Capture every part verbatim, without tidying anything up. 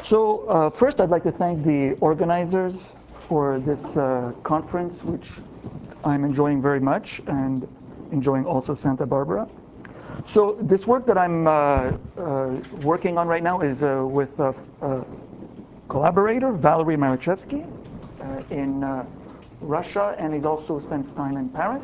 So uh, first, I'd like to thank the organizers for this uh, conference, which I'm enjoying very much, and enjoying also Santa Barbara. So this work that I'm uh, uh, working on right now is uh, with a, a collaborator, Valery Marachevsky, uh, in uh, Russia, and he also spends time in Paris.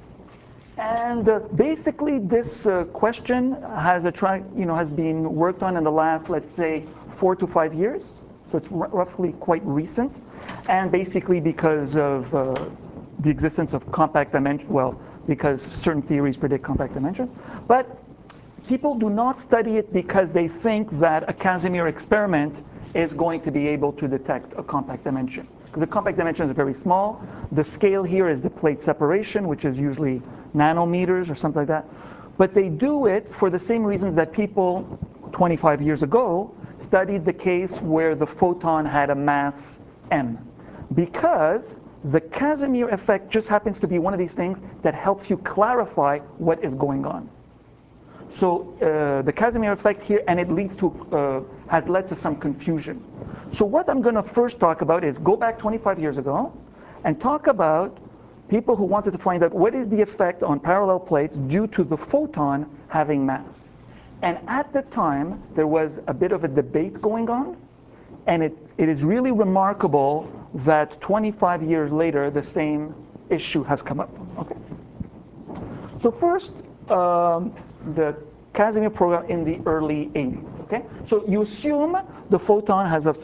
And uh, basically, this uh, question has a you know has been worked on in the last, let's say, four to five years. So it's r roughly quite recent, and basically because of uh, the existence of compact dimension. Well, because certain theories predict compact dimension, but people do not study it because they think that a Casimir experiment is going to be able to detect a compact dimension. The compact dimension is very small. The scale here is the plate separation, which is usually nanometers or something like that. But they do it for the same reasons that people twenty-five years ago studied the case where the photon had a mass m. Because the Casimir effect just happens to be one of these things that helps you clarify what is going on. So uh, the Casimir effect here, and it leads to, uh, has led to some confusion. So what I'm going to first talk about is go back twenty-five years ago and talk about people who wanted to find out what is the effect on parallel plates due to the photon having mass. And at the time, there was a bit of a debate going on, and it, it is really remarkable that twenty-five years later, the same issue has come up. Okay. So first, um, the Casimir program in the early eighties. Okay, so you assume the photon has a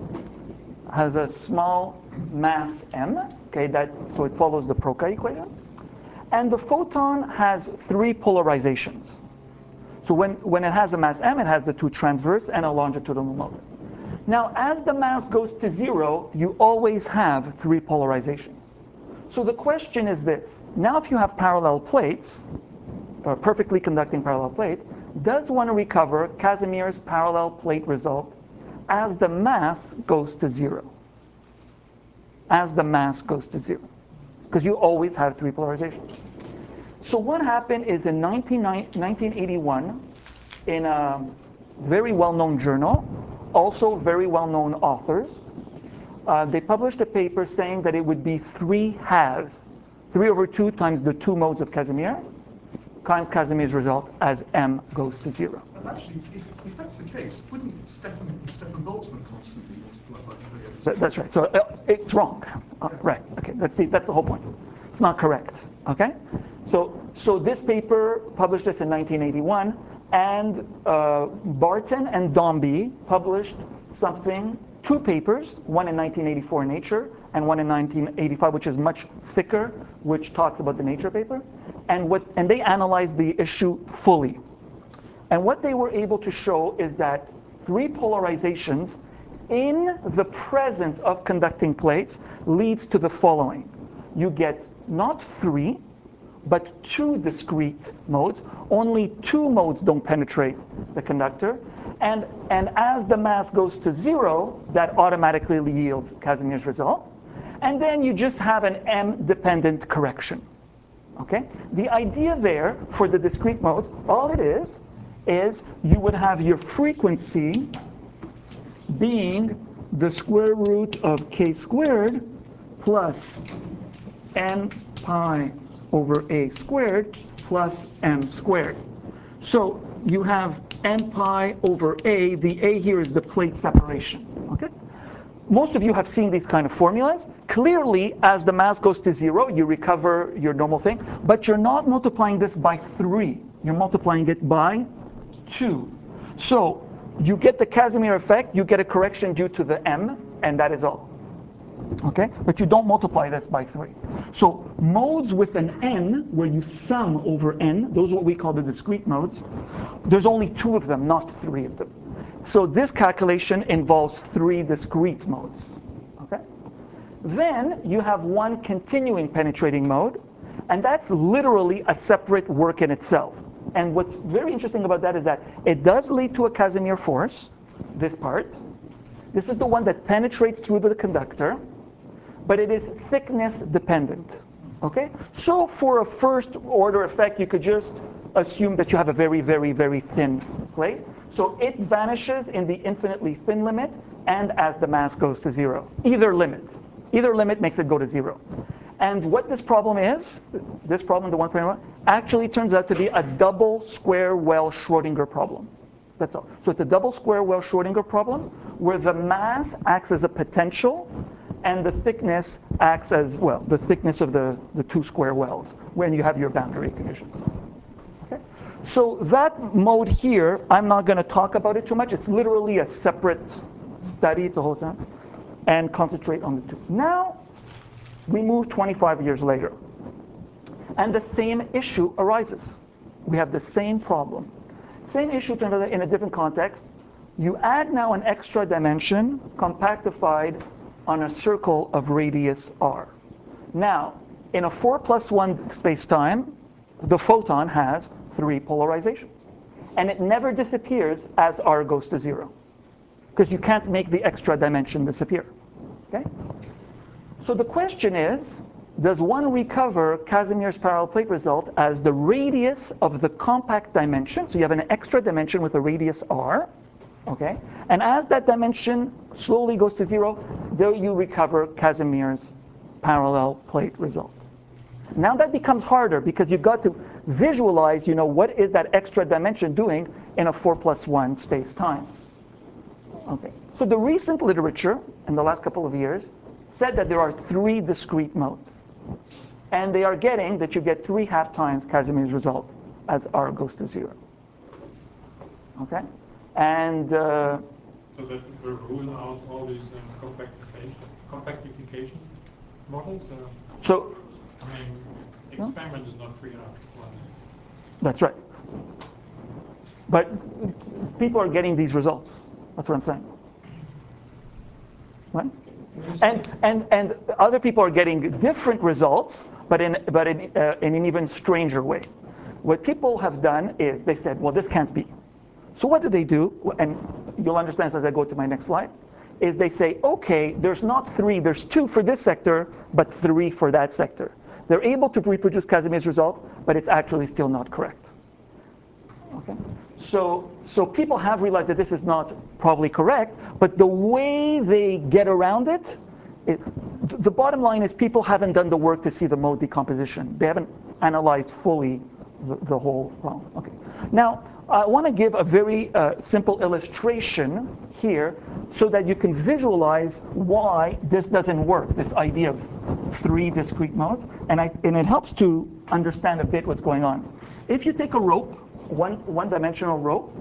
has a small mass m. Okay, that so it follows the Procka equation, and the photon has three polarizations. So when when it has a mass m, it has the two transverse and a longitudinal mode. Now, as the mass goes to zero, you always have three polarizations. So the question is this: now, if you have parallel plates, Uh, perfectly conducting parallel plate, does one recover Casimir's parallel plate result as the mass goes to zero? As the mass goes to zero. Because you always have three polarizations. So what happened is in nineteen eighty-one, in a very well-known journal, also very well-known authors, uh, they published a paper saying that it would be three halves, three over two times the two modes of Casimir, times Casimir's result as m goes to zero. But actually, if, if that's the case, wouldn't Stefan, Stefan Boltzmann constantly multiply by three over That, that's right. So uh, it's wrong. Uh, right. Okay. That's the that's the whole point. It's not correct. Okay. So so this paper published this in nineteen eighty-one, and uh, Barton and Dombey published something, two papers, one in nineteen eighty-four in Nature and one in nineteen eighty-five, which is much thicker, which talks about the Nature paper. And what and they analyzed the issue fully. And what they were able to show is that three polarizations in the presence of conducting plates leads to the following. You get not three, but two discrete modes. Only two modes don't penetrate the conductor. And, and as the mass goes to zero, that automatically yields Casimir's result. And then you just have an m-dependent correction. Okay? The idea there for the discrete modes, all it is, is you would have your frequency being the square root of k squared plus n pi over a squared plus m squared. So you have n pi over a. The a here is the plate separation. Okay? Most of you have seen these kind of formulas. Clearly, as the mass goes to zero, you recover your normal thing. But you're not multiplying this by three. You're multiplying it by two. So you get the Casimir effect. You get a correction due to the m, and that is all. Okay? But you don't multiply this by three. So modes with an n, where you sum over n, those are what we call the discrete modes. There's only two of them, not three of them. So this calculation involves three discrete modes. Okay? Then you have one continuing penetrating mode, and that's literally a separate work in itself. And what's very interesting about that is that it does lead to a Casimir force, this part. This is the one that penetrates through the conductor, but it is thickness dependent. Okay? So for a first order effect, you could just assume that you have a very, very, very thin plate. So it vanishes in the infinitely thin limit and as the mass goes to zero. Either limit. Either limit makes it go to zero. And what this problem is, this problem, the one point one, actually turns out to be a double square well Schrodinger problem. That's all. So it's a double square well Schrodinger problem where the mass acts as a potential and the thickness acts as, well, the thickness of the, the two square wells when you have your boundary conditions. Okay? So that mode here, I'm not going to talk about it too much. It's literally a separate study. It's a whole thing. And concentrate on the two. Now, we move twenty-five years later. And the same issue arises. We have the same problem. Same issue in a different context. You add now an extra dimension compactified on a circle of radius r. Now, in a four plus one space-time, the photon has three polarizations. And it never disappears as r goes to zero. Because you can't make the extra dimension disappear. Okay? So the question is, does one recover Casimir's parallel plate result as the radius of the compact dimension? So you have an extra dimension with a radius r. Okay? And as that dimension slowly goes to zero, there you recover Casimir's parallel plate result. Now that becomes harder because you've got to visualize, you know, what is that extra dimension doing in a four plus one space-time. Okay. So the recent literature in the last couple of years said that there are three discrete modes. And they are getting that you get three half times Casimir's result as r goes to zero. Okay? And uh, so that will rule out all these um, compactification, compactification models? Or? So, I mean, the experiment is not free enough. That's right. But people are getting these results. That's what I'm saying. Right? And, and, and other people are getting different results, but in, but in, uh, in an even stranger way. What people have done is they said, well, this can't be. So what do they do? And you'll understand as I go to my next slide. Is they say, okay, there's not three, there's two for this sector, but three for that sector. They're able to reproduce Casimir's result, but it's actually still not correct. Okay? So, so people have realized that this is not probably correct, but the way they get around it, it, the bottom line is people haven't done the work to see the mode decomposition. They haven't analyzed fully the, the whole problem. Okay. Now, I want to give a very uh, simple illustration here so that you can visualize why this doesn't work, this idea of three discrete modes, and, I, and it helps to understand a bit what's going on. If you take a rope, one one-dimensional rope,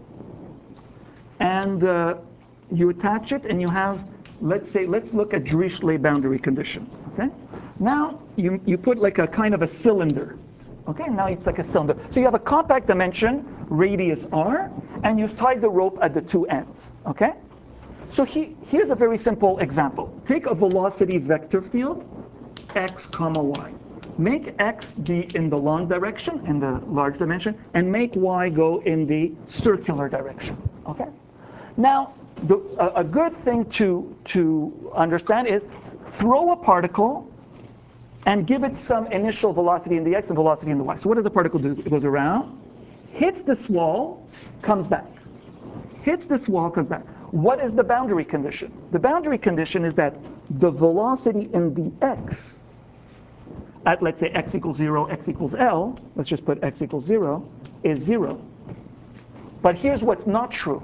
and uh, you attach it, and you have, let's say, let's look at Dirichlet boundary conditions. Okay. Now you you put like a kind of a cylinder. Okay. Now it's like a cylinder. So you have a compact dimension, radius r, and you've tied the rope at the two ends. Okay. So he, here's a very simple example. Take a velocity vector field, x comma y. Make x be in the long direction, in the large dimension, and make y go in the circular direction. Okay. Now, the, a, a good thing to to understand is throw a particle and give it some initial velocity in the x and velocity in the y. So what does the particle do? It goes around, hits this wall, comes back. Hits this wall, comes back. What is the boundary condition? The boundary condition is that the velocity in the x at, let's say, x equals zero, x equals L, let's just put x equals zero, is zero. But here's what's not true.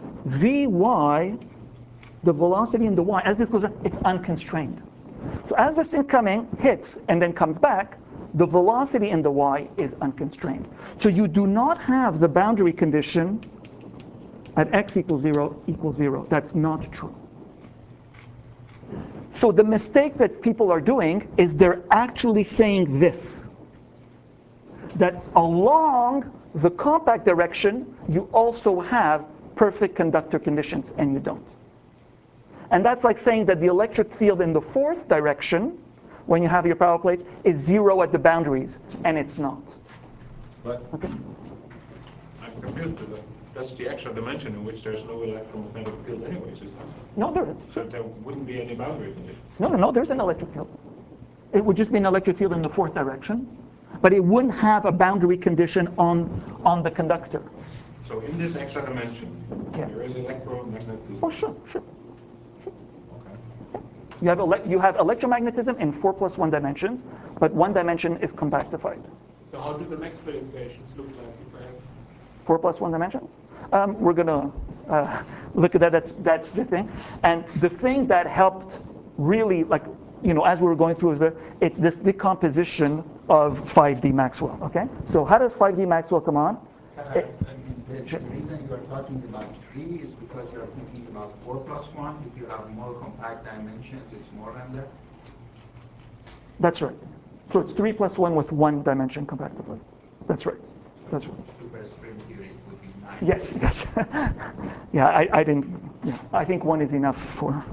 Vy, the velocity in the y, as this goes on, it's unconstrained. So as this incoming hits and then comes back, the velocity in the y is unconstrained. So you do not have the boundary condition at x equals zero equals zero. That's not true. So the mistake that people are doing is they're actually saying this, that along the compact direction, you also have perfect conductor conditions, and you don't. And that's like saying that the electric field in the fourth direction, when you have your parallel plates, is zero at the boundaries, and it's not. But okay. I'm confused with that. That's the extra dimension in which there's no electromagnetic field anyways, is that? No, there is. So there wouldn't be any boundary condition. No, no, no, there's an electric field. It would just be an electric field in the fourth direction, but it wouldn't have a boundary condition on, on the conductor. So in this extra dimension, Yeah. there is electromagnetism. Oh, sure, sure. Okay. You have, ele you have electromagnetism in four plus one dimensions, but one dimension is compactified. So how do the Maxwell equations look like if I have Four plus one dimension? Um, we're gonna uh, look at that, that's, that's the thing. And the thing that helped really, like, you know, as we were going through, is it's this decomposition of five D Maxwell, okay? So how does five D Maxwell come on? Can I ask, I mean, the, the reason you are talking about three is because you are thinking about four plus one. If you have more compact dimensions, it's more than that. That's right. So it's three plus one with one dimension compactified. That's right. That's right. Superstring theory would be nine. Yes, yes. Yeah, I, I didn't, yeah, I think one is enough for.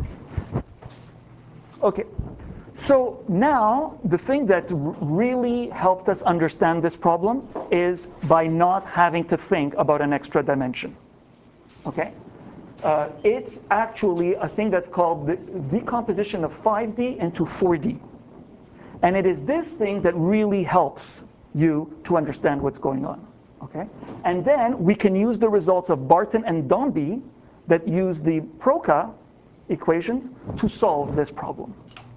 Okay. So now the thing that really helped us understand this problem is by not having to think about an extra dimension. Okay? Uh, it's actually a thing that's called the decomposition of five D into four D. And it is this thing that really helps you to understand what's going on. Okay? And then we can use the results of Barton and Dombey that use the Proca equations to solve this problem.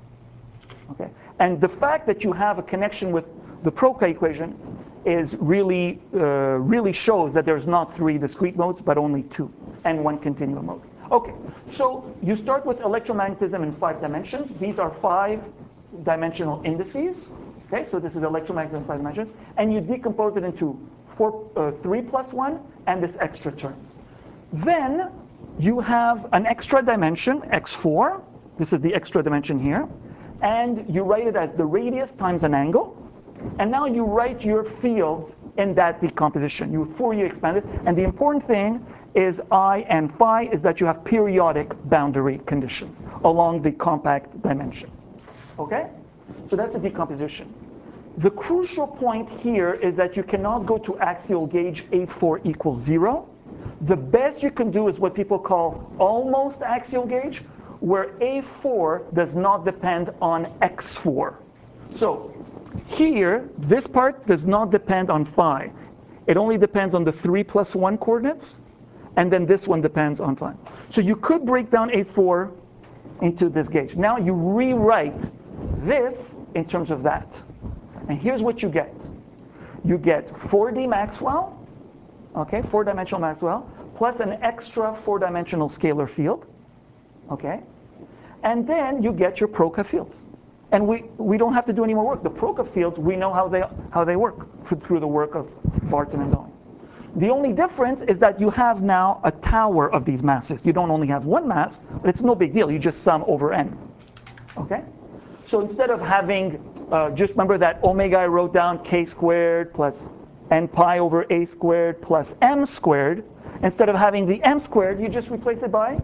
Okay? And the fact that you have a connection with the Proca equation is really, uh, really shows that there's not three discrete modes, but only two, and one continuum mode. Okay, so you start with electromagnetism in five dimensions. These are five-dimensional indices. Okay, so this is electromagnetism in five dimensions, and you decompose it into four, uh, three plus one, and this extra term. Then you have an extra dimension, x four. This is the extra dimension here. And you write it as the radius times an angle. And now you write your fields in that decomposition. You Fourier expand it. And the important thing is I and phi is that you have periodic boundary conditions along the compact dimension. Okay? So that's the decomposition. The crucial point here is that you cannot go to axial gauge A four equals zero. The best you can do is what people call almost axial gauge, where A four does not depend on x four. So here, this part does not depend on phi. It only depends on the three plus one coordinates, and then this one depends on phi. So you could break down A four into this gauge. Now you rewrite this in terms of that. And here's what you get. You get four D Maxwell, okay, four-dimensional Maxwell, plus an extra four-dimensional scalar field, okay? And then you get your Proca fields. And we, we don't have to do any more work. The Proca fields, we know how they, how they work through the work of Barton and Dombey. The only difference is that you have now a tower of these masses. You don't only have one mass, but it's no big deal. You just sum over n, okay? So instead of having, uh, just remember that omega I wrote down k squared plus n pi over a squared plus m squared. Instead of having the m squared, you just replace it by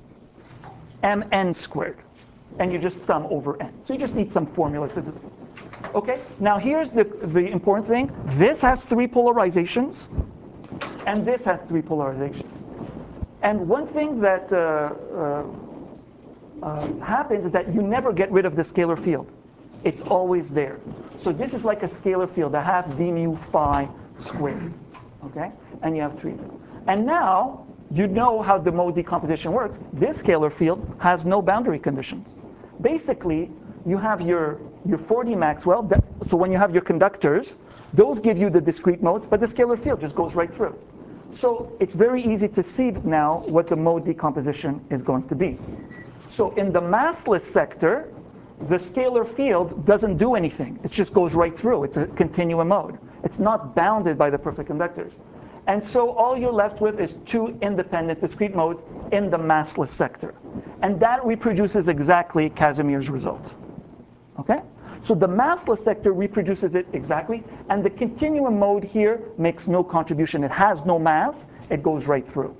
mn squared. And you just sum over n. So you just need some formula to do it. Okay, now here's the, the important thing. This has three polarizations, and this has three polarizations. And one thing that uh, uh, uh, happens is that you never get rid of the scalar field. It's always there. So this is like a scalar field, a half d mu phi squared. Okay, and you have three. And now you know how the mode decomposition works. This scalar field has no boundary conditions. Basically, you have your, your four D Maxwell. That, so when you have your conductors, those give you the discrete modes, but the scalar field just goes right through. So it's very easy to see now what the mode decomposition is going to be. So in the massless sector, the scalar field doesn't do anything. It just goes right through. It's a continuum mode. It's not bounded by the perfect conductors. And so all you're left with is two independent discrete modes in the massless sector. And that reproduces exactly Casimir's result. Okay? So the massless sector reproduces it exactly, and the continuum mode here makes no contribution. It has no mass. It goes right through.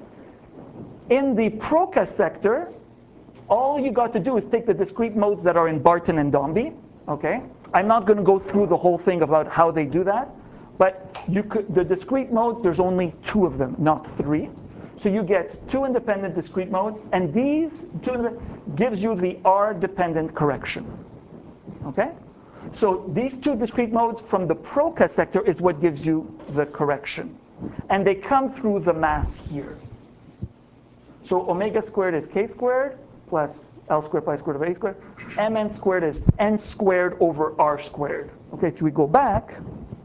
In the Proca sector, all you got to do is take the discrete modes that are in Barton and Dombey. Okay? I'm not going to go through the whole thing about how they do that. But you could, the discrete modes, there's only two of them, not three. So you get two independent discrete modes, and these two gives you the R-dependent correction. Okay? So these two discrete modes from the Proca sector is what gives you the correction. And they come through the mass here. So omega squared is k squared plus L squared pi squared over A squared. Mn squared is n squared over r squared. Okay, so we go back.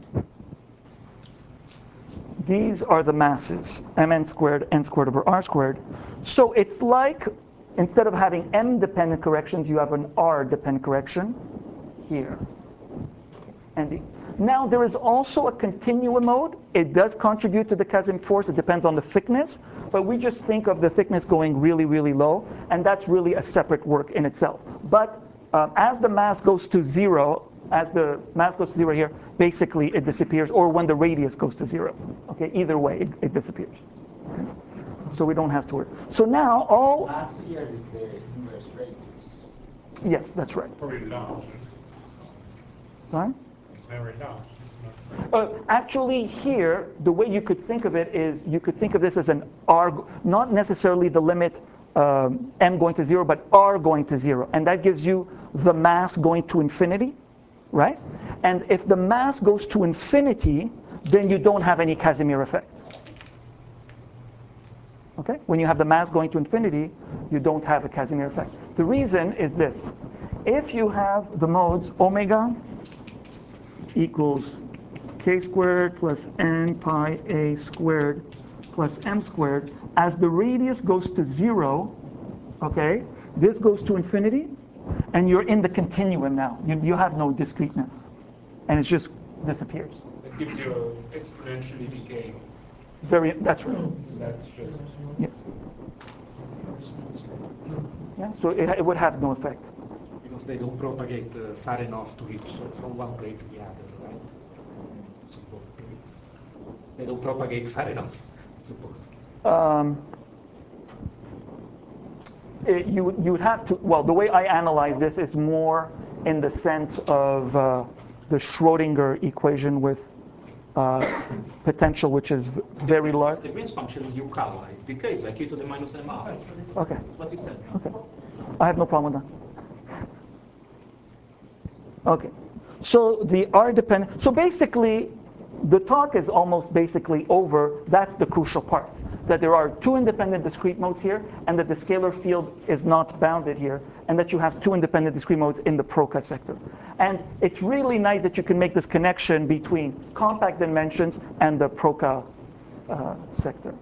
These are the masses, mn squared, n squared over r squared. So it's like, instead of having m dependent corrections, you have an r dependent correction here. And now there is also a continuum mode. It does contribute to the Casimir force. It depends on the thickness. But we just think of the thickness going really, really low. And that's really a separate work in itself. But uh, as the mass goes to zero, as the mass goes to zero here, basically it disappears. Or when the radius goes to zero. Okay, either way, it, it disappears. Okay? So we don't have to worry. So now all... Mass here is the inverse radius. Yes, that's right. Very large. Sorry? It's very large. It's not Uh, actually, here, the way you could think of it is you could think of this as an r, not necessarily the limit um, m going to zero, but r going to zero. And that gives you the mass going to infinity, right? And if the mass goes to infinity, then you don't have any Casimir effect. Okay? When you have the mass going to infinity, you don't have a Casimir effect. The reason is this. If you have the modes omega equals k squared plus n pi a squared plus m squared, as the radius goes to zero, okay, this goes to infinity, and you're in the continuum now. You, you have no discreteness, and it just disappears. It gives you exponentially decaying. Very, that's right. That's just... Yes. Yeah, so it, it would have no effect. Because they don't propagate uh, far enough to reach uh, from one plate to the other, right? So, suppose plates. They don't propagate far enough, I suppose. Um, it, you, would- you would have to, well, the way I analyze this is more in the sense of uh, the Schrodinger equation with uh, potential, which is v- very large. The Green's function is U cal, it decays like e to the minus m r. Okay, That's what you said. okay. I have no problem with that. Okay, so the R dependent, so basically the talk is almost basically over. That's the crucial part, that there are two independent discrete modes here, and that the scalar field is not bounded here, and that you have two independent discrete modes in the Proca sector. And it's really nice that you can make this connection between compact dimensions and the Proca uh, sector.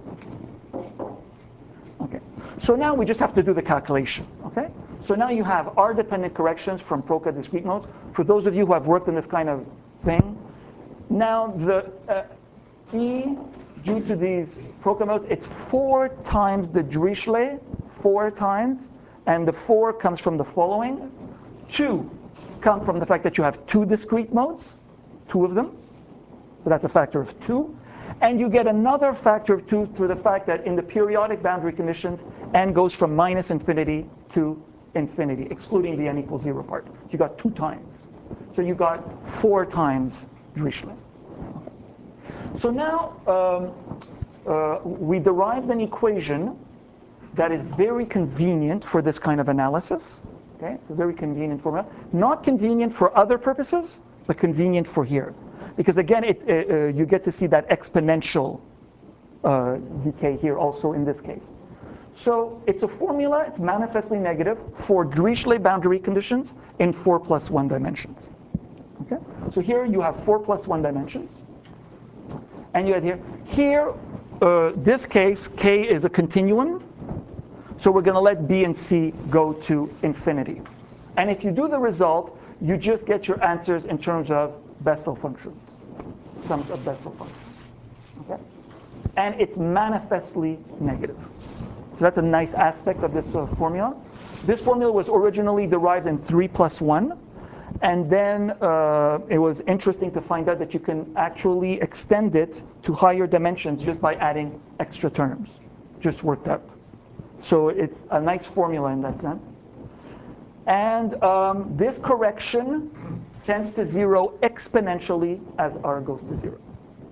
Okay, so now we just have to do the calculation, okay? So now you have R-dependent corrections from Proca discrete modes. For those of you who have worked in this kind of thing, now the uh, E, due to these Proca modes, it's four times the Dirichlet, four times, and the four comes from the following. Two come from the fact that you have two discrete modes, two of them, so that's a factor of two. And you get another factor of two through the fact that in the periodic boundary conditions, n goes from minus infinity to infinity, excluding the n equals zero part. So you got two times. So you got four times Dirichlet. So now um, uh, we derived an equation that is very convenient for this kind of analysis. Okay, it's a very convenient formula. Not convenient for other purposes, but convenient for here. Because again, it, uh, uh, you get to see that exponential uh, decay here also in this case. So it's a formula, it's manifestly negative for Dirichlet boundary conditions in four plus one dimensions. Okay? So here you have four plus one dimensions. And you have here, here, uh, this case, K is a continuum. So we're going to let B and C go to infinity. And if you do the result, you just get your answers in terms of Bessel functions, sums of Bessel functions. Okay? And it's manifestly negative. So that's a nice aspect of this uh, formula. This formula was originally derived in three plus one. And then uh, it was interesting to find out that you can actually extend it to higher dimensions just by adding extra terms. Just worked out. So it's a nice formula in that sense. And um, this correction tends to zero exponentially as R goes to zero.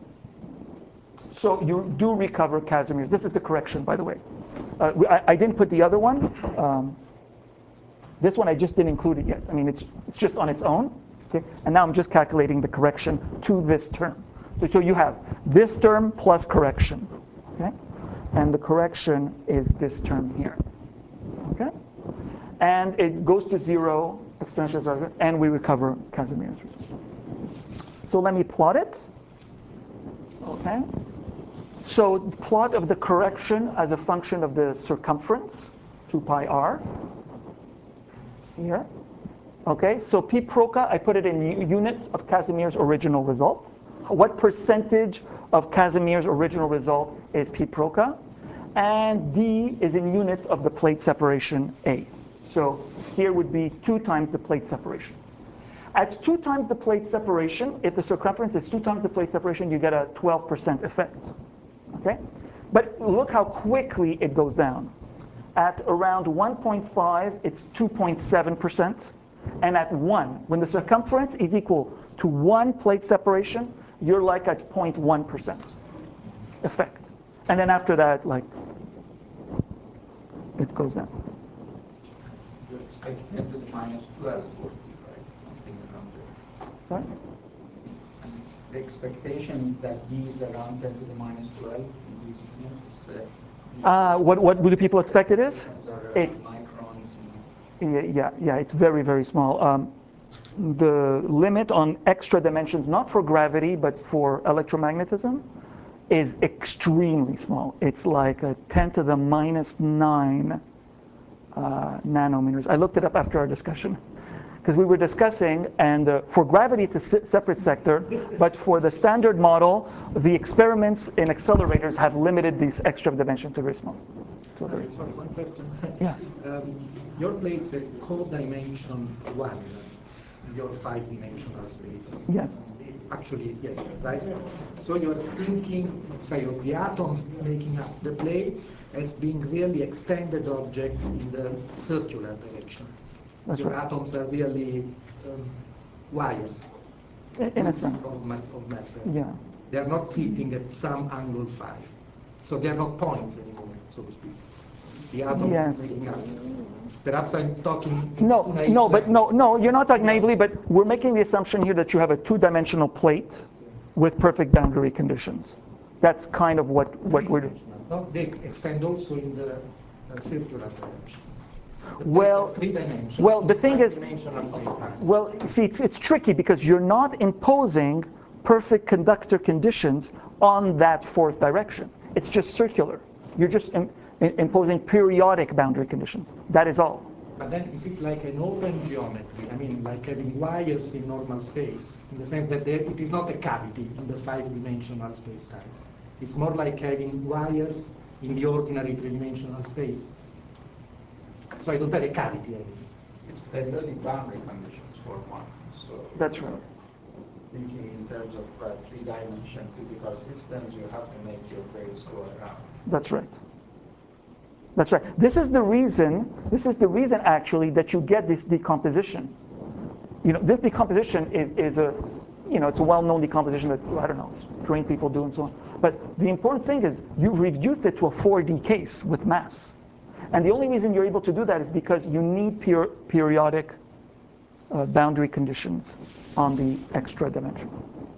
So you do recover Casimir. This is the correction, by the way. Uh, I, I didn't put the other one. Um, this one I just didn't include it yet. I mean, it's, it's just on its own. Okay? And now I'm just calculating the correction to this term. So, so you have this term plus correction, okay? And the correction is this term here, okay? And it goes to zero, exponential zero, and we recover Casimir's result. So let me plot it, okay? So plot of the correction as a function of the circumference, two pi r, here. Okay, so P Proca, I put it in units of Casimir's original result. What percentage of Casimir's original result is P Proca? And D is in units of the plate separation A. So here would be two times the plate separation. At two times the plate separation, if the circumference is two times the plate separation, you get a twelve percent effect. Okay? But look how quickly it goes down. At around one point five, it's two point seven percent. And at one, when the circumference is equal to one plate separation, you're like at zero point one percent effect. And then after that, like, it goes down. You expect ten to the minus twelve would be, right? Something around there. Sorry? The expectation is that D is around ten to the minus twelve in these units. Uh, Uh, what, what do people expect it is? Are, uh, It's, microns. yeah, yeah, yeah, it's very, very small. Um, the limit on extra dimensions, not for gravity, but for electromagnetism, is extremely small. It's like a ten to the minus nine uh, nanometers. I looked it up after our discussion, because we were discussing, and uh, for gravity it's a se separate sector, but for the standard model, the experiments in accelerators have limited these extra dimensions to very small. So very- Sorry, one question. Yeah. Um, your plate's a codimension one, your five-dimensional space. Yes. Actually, yes, right? So you're thinking, say, of the atoms making up the plates as being really extended objects in the circular direction. That's Your right. atoms are really um, wires In, in a bits sense. of, ma of matter. Yeah. They are not sitting at some angle phi. So they are not points anymore, so to speak. The atoms Yes. making up. Perhaps I'm talking. No, naively. no, but no, no, you're not talking naively, but we're making the assumption here that you have a two-dimensional plate with perfect boundary conditions. That's kind of what, what we're doing. No, they extend also in the uh, circular directions. The Well, three dimensions. well, the thing is- Dimensional space-time. Well, see, it's, it's tricky because you're not imposing perfect conductor conditions on that fourth direction. It's just circular. You're just im im imposing periodic boundary conditions. That is all. But then is it like an open geometry? I mean, like having wires in normal space, in the sense that there, it is not a cavity in the five-dimensional space-time. It's more like having wires in the ordinary three-dimensional space. So I don't have a cavity. I mean. It's periodic boundary conditions for one. So That's right. thinking in terms of uh, three-dimension physical systems, you have to make your waves go around. That's right. That's right. This is the reason, this is the reason actually that you get this decomposition. You know, this decomposition is, is a, you know, it's a well-known decomposition that, I don't know, string people do and so on. But the important thing is you reduce it to a four D case with mass. And the only reason you're able to do that is because you need per periodic uh, boundary conditions on the extra dimension.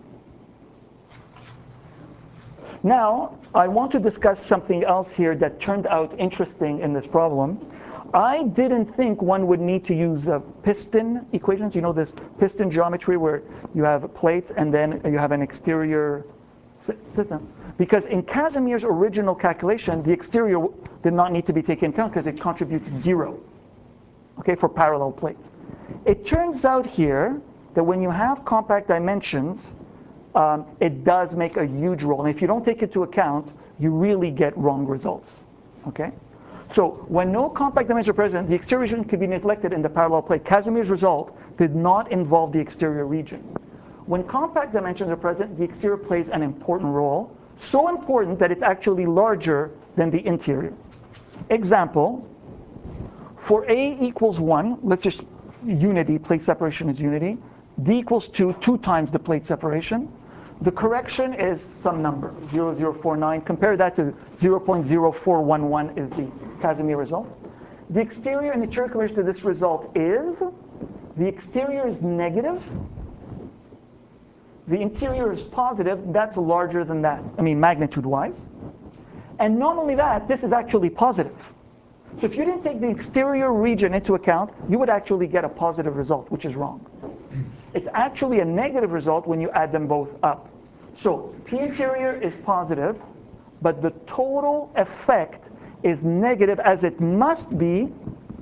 Now, I want to discuss something else here that turned out interesting in this problem. I didn't think one would need to use uh, piston equations. You know this piston geometry where you have plates and then you have an exterior system. Because in Casimir's original calculation, the exterior did not need to be taken into account because it contributes zero, okay, for parallel plates. It turns out here that when you have compact dimensions, um, it does make a huge role. And if you don't take it into account, you really get wrong results, okay? So when no compact dimensions are present, the exterior region could be neglected in the parallel plate. Casimir's result did not involve the exterior region. When compact dimensions are present, the exterior plays an important role, so important that it's actually larger than the interior. Example, for A equals one, let's just unity, plate separation is unity. D equals two, two times the plate separation. The correction is some number, zero point zero four nine. Compare that to zero point zero four one one is the Casimir result. The exterior and interior correlation to this result is, the exterior is negative, the interior is positive, that's larger than that, I mean magnitude-wise. And not only that, this is actually positive. So if you didn't take the exterior region into account, you would actually get a positive result, which is wrong. It's actually a negative result when you add them both up. So P interior is positive, but the total effect is negative, as it must be,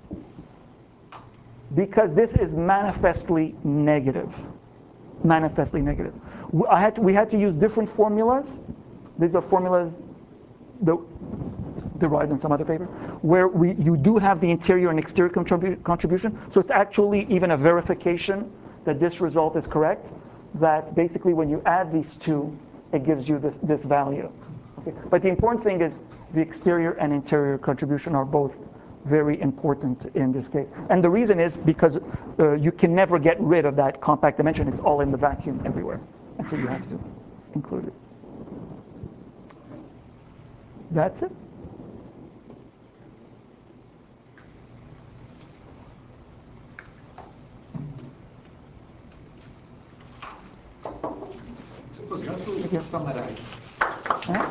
because this is manifestly negative. Manifestly negative. I had to, we had to use different formulas. These are formulas that derived in some other paper, where we, you do have the interior and exterior contribu contribution. So it's actually even a verification that this result is correct, that basically when you add these two, it gives you this, this value. Okay. But the important thing is the exterior and interior contribution are both very important in this case. And the reason is because uh, you can never get rid of that compact dimension. It's all in the vacuum everywhere. And so you have to include it. That's it. So just to summarize. Yeah.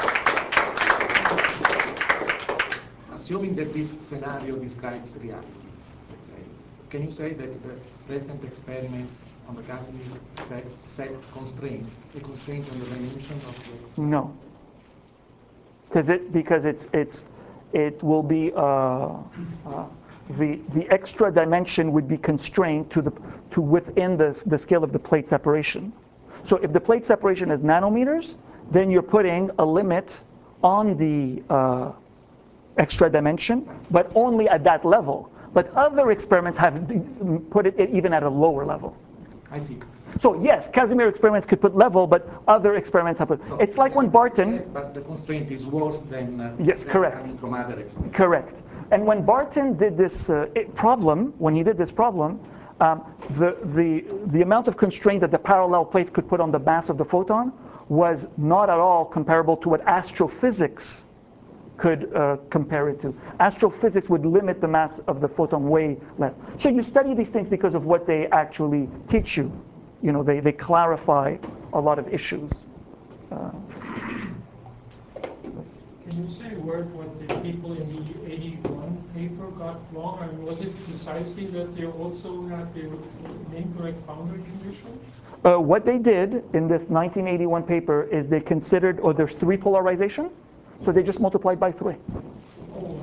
Assuming that this scenario describes reality, let's say, can you say that the present experiments on the Casimir effect set constraint, a constraint on the dimension of the extent? No. Because it because it's it's it will be uh, uh, the the extra dimension would be constrained to the to within the the scale of the plate separation. So if the plate separation is nanometers, then you're putting a limit on the uh, extra dimension, but only at that level. But other experiments have put it even at a lower level. I see. So yes, Casimir experiments could put level, but other experiments have put. So it's like when Barton. Yes, but the constraint is worse than. Uh, Yes, than correct. coming from other experiments. Correct. And when Barton did this uh, problem, when he did this problem, um, the, the, the amount of constraint that the parallel plates could put on the mass of the photon was not at all comparable to what astrophysics could uh, compare it to. Astrophysics would limit the mass of the photon way less. So you study these things because of what they actually teach you. You know, they, they clarify a lot of issues. Uh, Can you say a word what the people in the eighty-one paper got wrong? I mean, was it precisely that they also had the incorrect boundary condition? Uh, what they did in this nineteen eighty-one paper is they considered, oh, there's three polarization, so they just multiplied by three. Oh,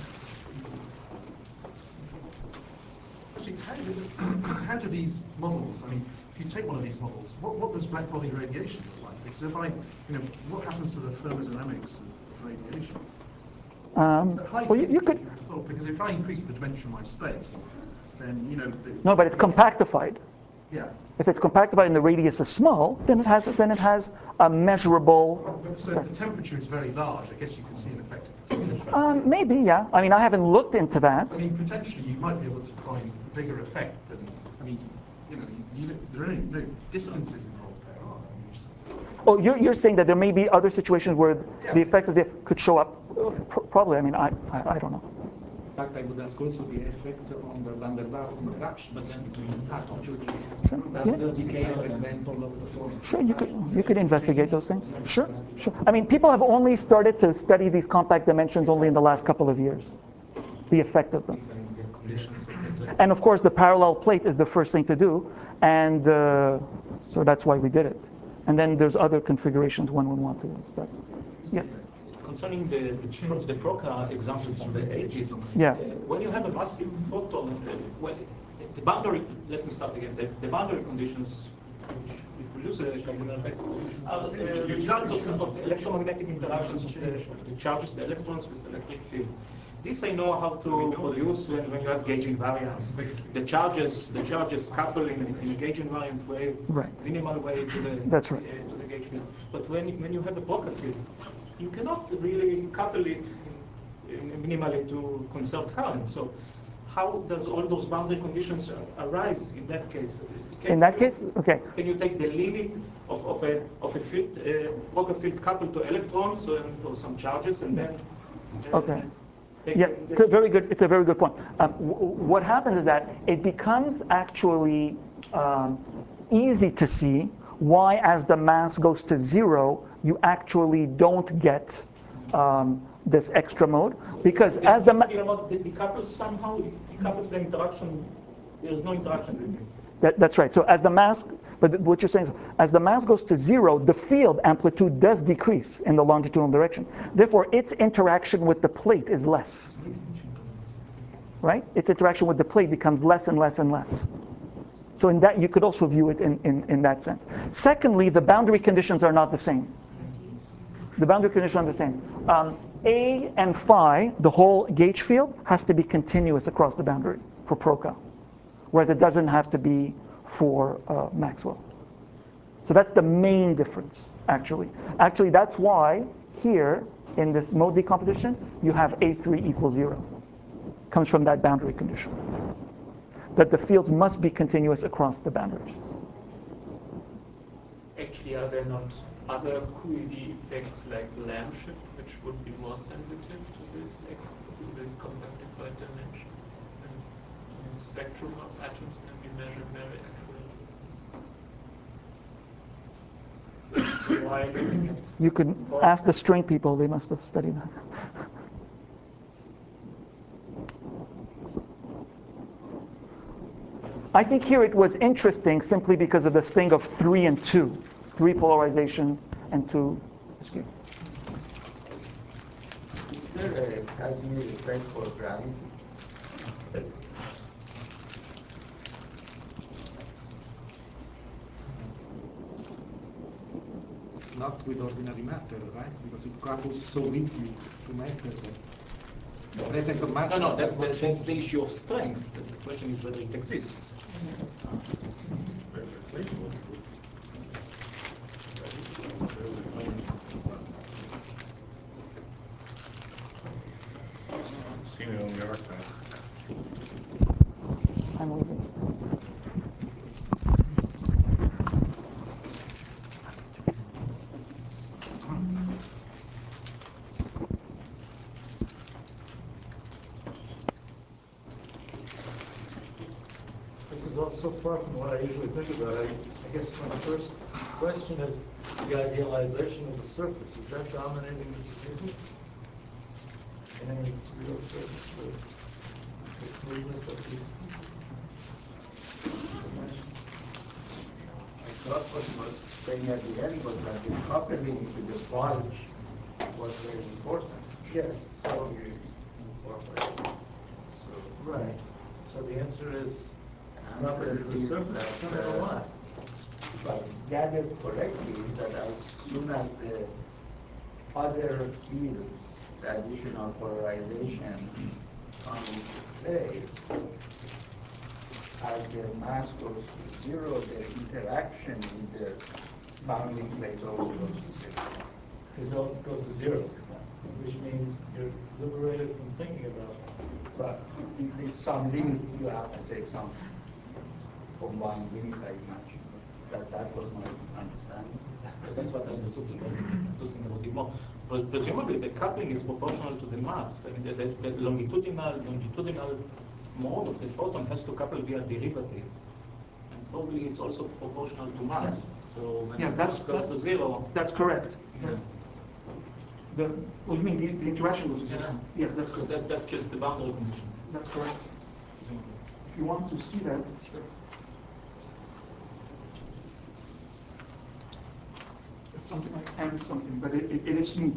Actually, how do, how do these models, I mean, if you take one of these models, what, what does black body radiation look like? Because if I, you know, what happens to the thermodynamics of, of radiation? Um, well, you, you could. Because if I increase the dimension of my space, then, you know... The, No, but it's compactified. Yeah. If it's compactified and the radius is small, then it has then it has a measurable. So if the temperature is very large, I guess you can see an effect of the temperature. Um, maybe, yeah. I mean, I haven't looked into that. I mean, potentially you might be able to find a bigger effect than, I mean, you know, you, you, there are any, no distances involved there, are there? You just, Oh, you're, you're saying that there may be other situations where Yeah. the effects of the could show up. Uh, pr probably. I mean, I, I I don't know. In fact, I would ask also the effect on the van der Waals interaction between atoms. Sure. That's Yeah. the decay, for example, of the force. Sure, you could you could investigate those things. Sure, sure. I mean, people have only started to study these compact dimensions only in the last couple of years, the effect of them. And of course, the parallel plate is the first thing to do, and uh, so that's why we did it. And then there's other configurations one would want to study. Yes. Concerning the the, Pro- the Proca example from the eighties, Yeah. uh, when you have a massive photon, uh, well, the boundary. Let me start again. The, the boundary conditions which, which produce the Casimir effects are uh, results of, some- of electromagnetic interactions of the, of the charges, the electrons with the electric field. This I know how to produce when, when you have gauge invariance. The charges, the charges couple in, in a gauge invariant way, Right. minimal way to the That's right. uh, to the gauge field. But when when you have a Proca field, you cannot really couple it in, in minimally to conserve current. So how does all those boundary conditions arise in that case? Can In that you, case, okay. can you take the limit of, of a of a field, uh, Proca field coupled to electrons or, or some charges, and then uh, Okay. take Yeah, the- it's a very good. It's a very good point. Um, w- what happens is that it becomes actually um, easy to see why as the mass goes to zero, you actually don't get um, this extra mode. Because the, as the... Ma- the decouples somehow, decouples the interaction, there is no interaction between. That, that's right. So as the mass, but what you're saying is, as the mass goes to zero, the field amplitude does decrease in the longitudinal direction. Therefore, its interaction with the plate is less. Right? Its interaction with the plate becomes less and less and less. So in that, you could also view it in, in, in that sense. Secondly, the boundary conditions are not the same. The boundary conditions are the same. Um, A and phi, the whole gauge field, has to be continuous across the boundary for Procol, whereas it doesn't have to be for uh, Maxwell. So that's the main difference, actually. Actually, that's why here in this mode decomposition, you have A three equals zero. Comes from that boundary condition. That the fields must be continuous across the boundaries. Actually, are there not other Q E D effects like the lamp shift, which would be more sensitive to this ex to this compactified dimension? And the spectrum of atoms can be measured very accurately. So why looking at You could ask the string people, they must have studied that. I think here it was interesting simply because of this thing of three and two. Three polarizations and two. Excuse me. Is there a Casimir effect for gravity? Not with ordinary matter, right? Because it couples so weakly to matter that the presence of matter. No, no, that's the, that's the issue of strength. The question is whether it exists. Seen it on the other side. I'm leaving. This is all so far from what I usually think about. I, I guess my first question is the idealization of the surface. Is that dominating the behavior? In any real surface, the, the smoothness of these dimensions? I thought what he was saying at the end was that the coupling to the bulge was very important. Yeah, so, You incorporate. So, right. So the answer is answer properties of the is surface. that, No matter uh, what. if I gathered correctly, that as soon as the other fields, the additional polarizations come into play, as their mass goes to zero, their interaction with the bounding plate also goes to zero. This also goes to zero, which means you're liberated from thinking about But in some limit, you have to take some combined limit, I imagine. That, that was my understanding. But that's what I understood to to think about it more. But presumably the coupling is proportional to the mass. I mean, the, the, the longitudinal longitudinal mode of the photon has to couple via derivative. And probably it's also proportional to mass. So when Yeah, it that's, goes that's, to zero. that's correct. Yeah. The, well, you mean the, the interaction goes to Yeah. zero? Yes, that's So correct. that, that kills the boundary condition. That's correct. Presumably. If you want to see that, it's here. It's something like M something, but it, it, it is smooth.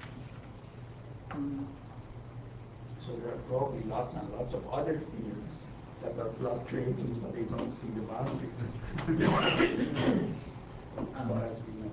Um, So there are probably lots and lots of other fields that are fluctuating, but they don't see the boundary. As far as we know.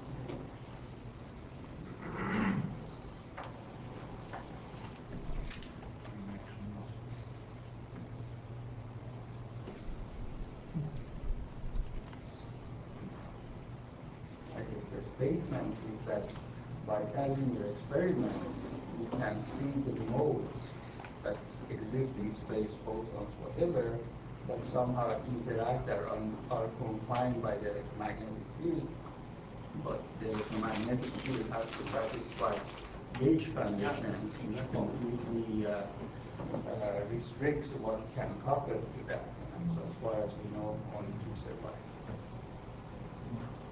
I guess the statement is that by Casimir experiments, we can see the modes that exist in space, photons, whatever, that somehow interact or are, are confined by the magnetic field. But the magnetic field has to satisfy gauge conditions, which completely uh, uh, restricts what can couple to that. And so as far as we know, only two survive.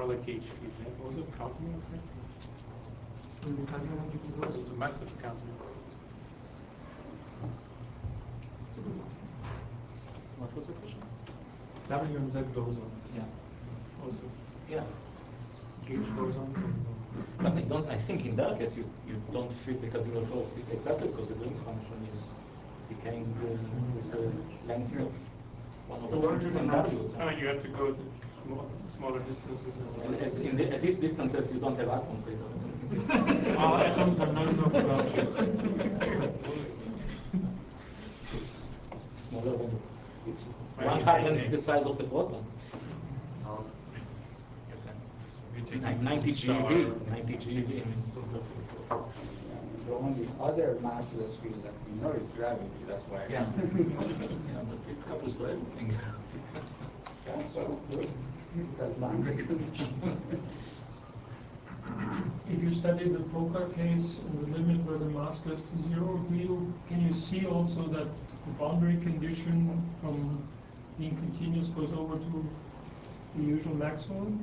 another gauge field. You have also Casimir effect. It's a massive Casimir. What was the question? W and Z bosons. Yeah. Also. Yeah. Gauge bosons. But I don't. I think in that case you, you don't fit the Casimir force exactly because the Green's function is became with, with the length of one of the Original values. I mean, you have to go to small, smaller distances. And at, in the, at these distances, you don't have atoms. So you don't Our atoms are not enough branches. It's smaller than it's Right. one hundredth the size of the proton. Oh. Yes, You take and ninety GeV, ninety GeV. I mean, The only other massless field that we know is gravity, that's why. yeah, yeah, but it covers to everything. Yeah, so good. That's boundary condition. If you study the Fokker case in the limit where the mass goes to zero, do you, can you see also that the boundary condition from being continuous goes over to the usual maximum?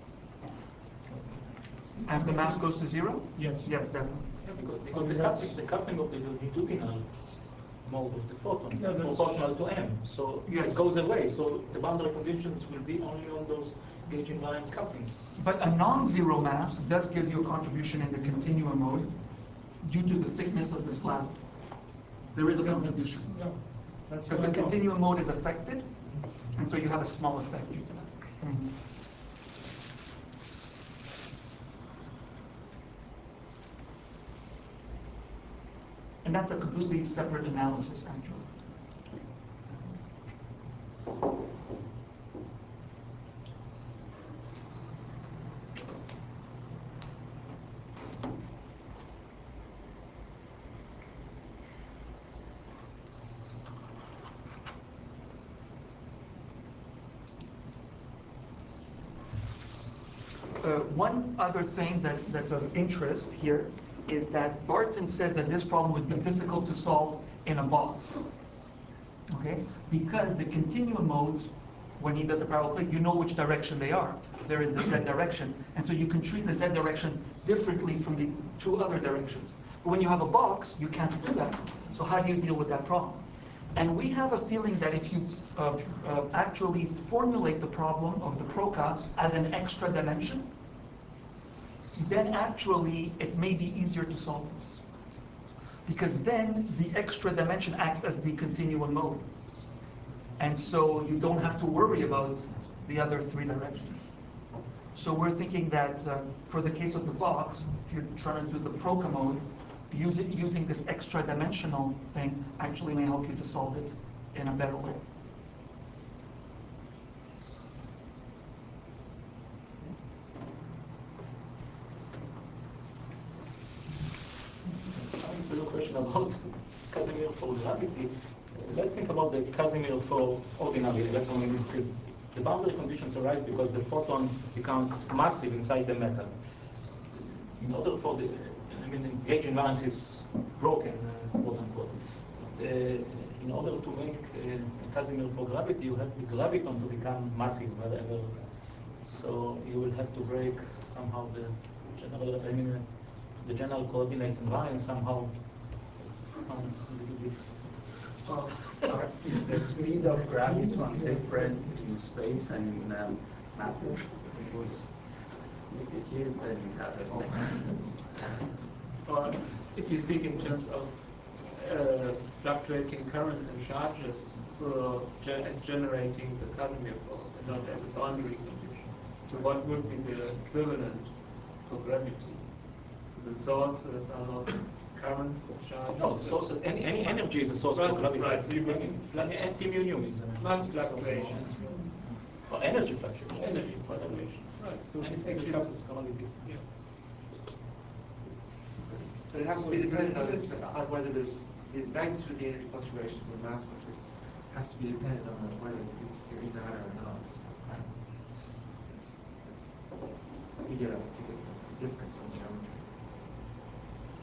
As the mass goes to zero? Yes. Yes, definitely. Yeah, because, because the, coupling, the coupling of the longitudinal mode of the photon Yeah, is that's- proportional to m. So Yes. it goes away. So the boundary conditions will be only on those gauge invariant couplings. But a non-zero mass does give you a contribution in the continuum mode due to the thickness of the slab. There is a Yeah, contribution. Yeah. That's Because what the I thought. continuum mode is affected, and so you have a small effect due to that. Mhm. And that's a completely separate analysis, actually. Uh, one other thing that, that's of interest here is that Barton says that this problem would be difficult to solve in a box. Okay? Because the continuum modes, when he does a parallel click, you know which direction they are. They're in the z direction. And so you can treat the z direction differently from the two other directions. But when you have a box, you can't do that. So how do you deal with that problem? And we have a feeling that if you uh, uh, actually formulate the problem of the Proca as an extra dimension, then actually it may be easier to solve this. Because then the extra dimension acts as the continuum mode. And so you don't have to worry about the other three directions. So we're thinking that uh, for the case of the box, if you're trying to do the Proca mode, use it, using this extra dimensional thing actually may help you to solve it in a better way. Coming to your question about Casimir for gravity, let's think about the Casimir for ordinary electromagnetic field. The boundary conditions arise because the photon becomes massive inside the metal. In order for the, I mean, the gauge invariance is broken, uh, quote unquote. Uh, in order to make uh, a Casimir for gravity, you have the graviton to become massive wherever. So you will have to break somehow the general, I mean, uh, the general coordinate invariance somehow. It sounds a little bit. Well, are- is the speed of graviton different in space and in um, matter? If it is, then you have it. Or if you think in terms of uh, fluctuating currents and charges for ge as generating the Casimir force and not as a boundary condition. So what would be the equivalent for gravity? So the sources are not currents and charges. No, the source, any, any energy is a source Plus, for gravity. right, so you would Any anti mu nu is a plus source of- fluctuations. Or energy fluctuations. Energy fluctuations. Right. So Anything actually, that covers commodity. yeah. But it has to be dependent on, this- on whether this, the magnitude of the energy fluctuations and mass vectors has to be dependent on whether it's, there is a matter or not. So, um, it's, it's, you get a, you get a difference from geometry.